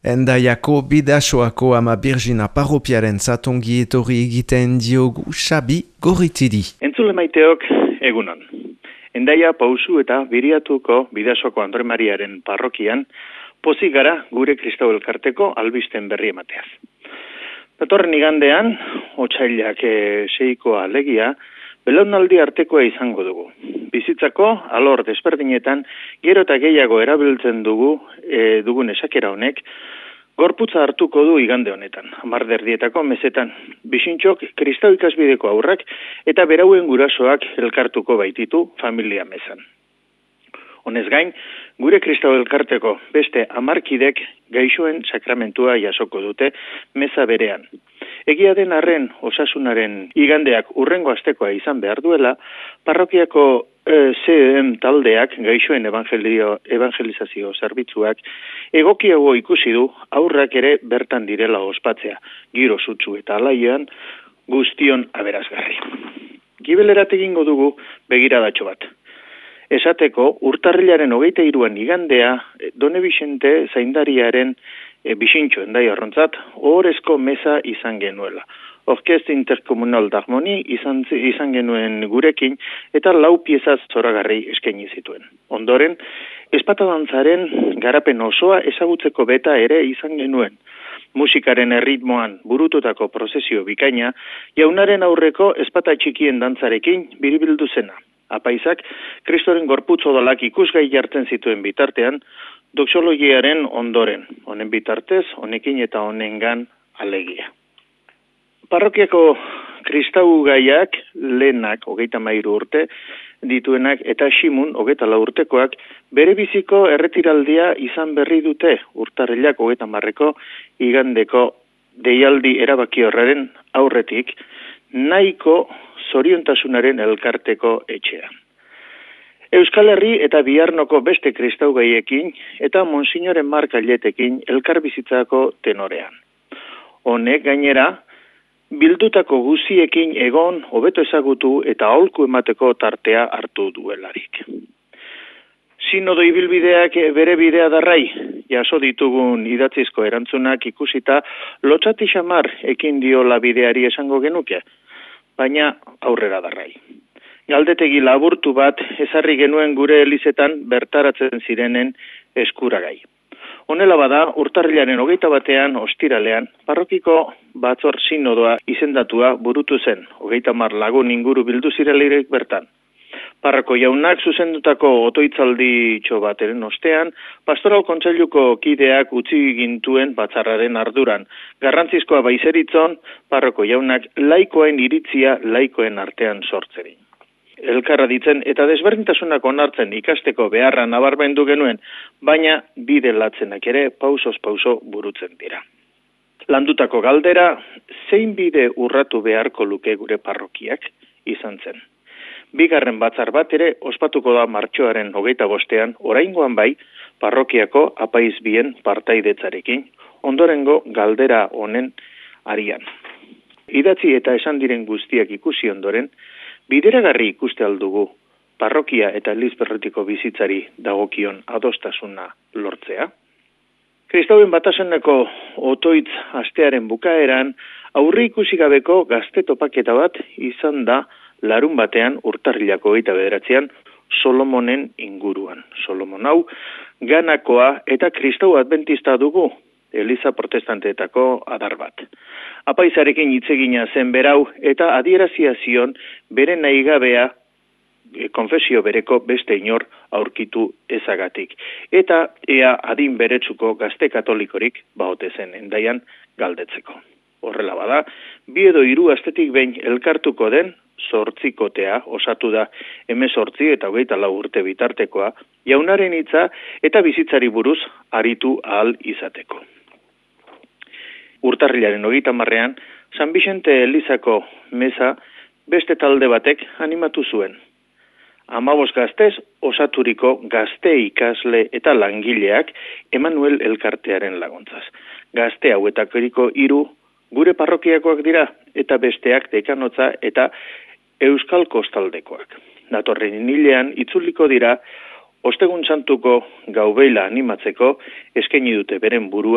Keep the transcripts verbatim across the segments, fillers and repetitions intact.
Endaiako Bidasoako Ama Birjina parropiaren zatongi etorri egiten diogu Xabi Gorritidi. Entzule maiteok egunon. Endaia pausu eta Biriatuko Bidasoako Andre Mariaren parrokian pozik gara gure Kristau elkarteko albisten berri emateaz. Datorren igandean, otsailak e, seikoa alegia, belaunaldi artekoa izango dugu. Bizitzako alor desberdinetan gero eta gehiago erabiltzen dugu e, dugun esakera honek, gorputza hartuko du igande honetan, hamarderdietako mesetan. Bixintxok Kristau ikasbideko aurrak eta berauen gurasoak elkartuko baititu familia mezan. Honez gain, gure Kristau elkarteko beste hamarkidek gaixoen sakramentua jasoko dute meza berean. Egia den arren osasunaren igandeak urrengo astekoa izan behar duela, parrokiako e, C E M taldeak gaixoen evangelio, evangelizazio zerbitzuak egokiago ikusi du aurrak ere bertan direla ospatzea, giro sutsu eta alaioan guztion aberazgarri. Gibelerat egingo dugu begiradatxo bat. Esateko, urtarrilaren hogeita hiruan igandea, Done Bixente zaindariaren e, Bixintxo endai arrontzat, ohorezko meza izan genuela. Orkest interkomunal d'harmoni izan, izan genuen gurekin eta lau pieza zoragarri eskaini zituen. Ondoren, espatadantzaren garapen osoa ezagutzeko beta ere izan genuen. Musikaren erritmoan burututako prozesio bikaina, jaunaren aurreko espata txikien dantzarekin biribildu zena. Apaizak, Kristoren gorputz odolak ikusgai jartzen zituen bitartean, doxologiaren ondoren, honen bitartez, honekin eta honengan alegia. Parrokiako Kristau gaiak, lehenak, hogeita mairu urte, dituenak eta Simun, hogeita lau urtekoak, bere biziko erretiraldia izan berri dute urtarrilak hogeita marreko igandeko deialdi erabaki horraren aurretik, nahiko zoriontasunaren elkarteko etxean. Euskal Herri eta Biarnoko beste Kristau gaiekin eta Monsignoren Mark Ailetekin elkarbizitzako tenorean. Honek gainera, bildutako guziekin egon hobeto ezagutu eta aholku emateko tartea hartu duelarik. Sinodo ibilbideak bere bidea darrai, jaso ditugun idatzizko erantzunak ikusita lotsati xamar ekin diola bideari esango genuke, baina aurrera darrai. Galdetegi laburtu bat ezarri genuen gure elizetan bertaratzen zirenen eskuragai. Honela bada, urtarrilaren hogeita batean, ostiralean, parrokiko batzor sinodoa izendatua burutu zen, hogeita mar lagun inguru bildu zirelirek bertan. Parroko jaunak zuzendutako otoitzaldi bateren ostean, pastoral kontseiluko kideak utzi gintuen batzarraren arduran. Garrantzizkoa baizeritzon, parroko jaunak laikoen iritzia laikoen artean sortzeri. Elkarra ditzen eta desberdintasunak onartzen ikasteko beharra nabarmendu genuen, baina bide latzenak ere pausoz pauso burutzen dira. Landutako galdera, zein bide urratu beharko luke gure parrokiak izan zen. Bigarren batzar bat ere ospatuko da martxoaren hogeita bostean, oraingoan bai, parrokiako apaiz bien partaidetzarekin, ondorengo galdera honen arian. Idatzi eta esan diren guztiak ikusi ondoren, bideragarri ikuste aldugu parrokia eta Elizberretiko bizitzari dagokion adostasuna lortzea. Kristauen batasuneko otoitz astearen bukaeran, aurre ikusi gabeko gazte topaketa bat izan da larun batean urtarrilako hogeita bederatzean Solomonen inguruan. Solomon hau, Ganakoa eta Kristau Adventista dugu, Eliza protestanteetako adar bat. Apaizarekin hitzegina zen berau eta adierazia zion bere nahigabea e, konfesio bereko beste inor aurkitu ezagatik. Eta ea adin beretsuko gazte katolikorik baote zen endaian galdetzeko. Horrela bada, bi edo hiru astetik behin elkartuko den zortzikotea osatu da hemezortzi eta hogeita lau urte bitartekoa, jaunaren hitza eta bizitzari buruz aritu ahal izateko. Urtarrilaren hogeita marrean, San Bixente Elizako meza beste talde batek animatu zuen. Amabos gaztez osaturiko gazte ikasle eta langileak Emanuel elkartearen laguntzaz. Gazte hauetakoriko hiru gure parrokiakoak dira eta besteak dekanotza eta Euskal Kostaldekoak. Datorren hilean itzuliko dira Ostegun Santuko gaubeila animatzeko eskaini dute beren burua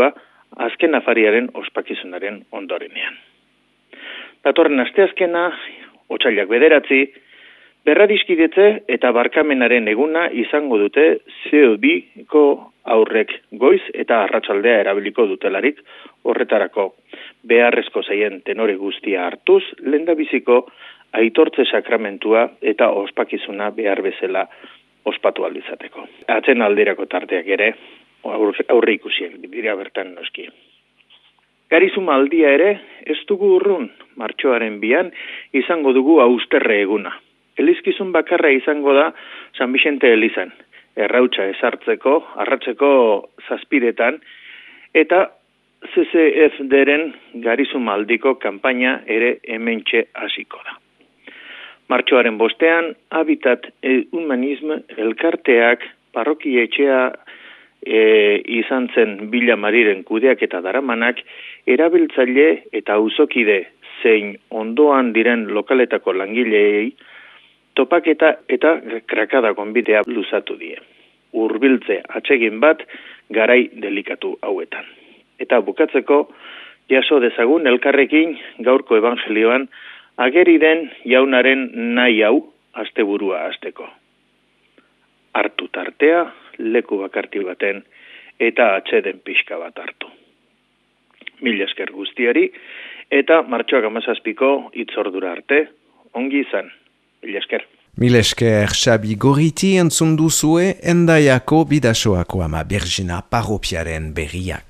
azken afariaren ospakizunaren ondorenean. Datorren asteazkena, otsailak bederatzi, berradiskidetze eta barkamenaren eguna izango dute C O biko aurrek goiz eta arratsaldea erabiliko dutelarik, horretarako beharrezko zaien tenore guztia hartuz, lehendabiziko aitortze sakramentua eta ospakizuna behar bezala ospatu aldizateko. Atzen alderako tarteak ere, aurre ikusiek dira bertan noski. Garizuma aldia ere, ez dugu urrun, martxoaren bian, izango dugu austerre eguna. Elizkizun bakarra izango da San Vicente Elizan, errautsa ezartzeko, arratzeko zazpiretan, eta C C F D-ren garizuma aldiko kanpaina ere hementxe hasiko da. Martxoaren bostean, Habitat et Humanisme elkarteak parroki etxea e, izan zen Bila Mariren kudeak eta daramanak, erabiltzaile eta auzokide zein ondoan diren lokaletako langileei topaketa eta krakada gonbitea luzatu die. Hurbiltze atsegin bat garai delikatu hauetan. Eta bukatzeko, jaso dezagun elkarrekin gaurko evangelioan ageri den jaunaren nahi hau asteburua hasteko. Hartu tartea, leku bakarti baten eta atseden pixka bat hartu. Mila esker guztiari eta martxoak hamazazpiko itzordura arte, ongi izan. Mila esker. Mila esker Xabi Gorriti entzun duzue Hendaiako Bidasoako Ama Birjina parropiaren berriak.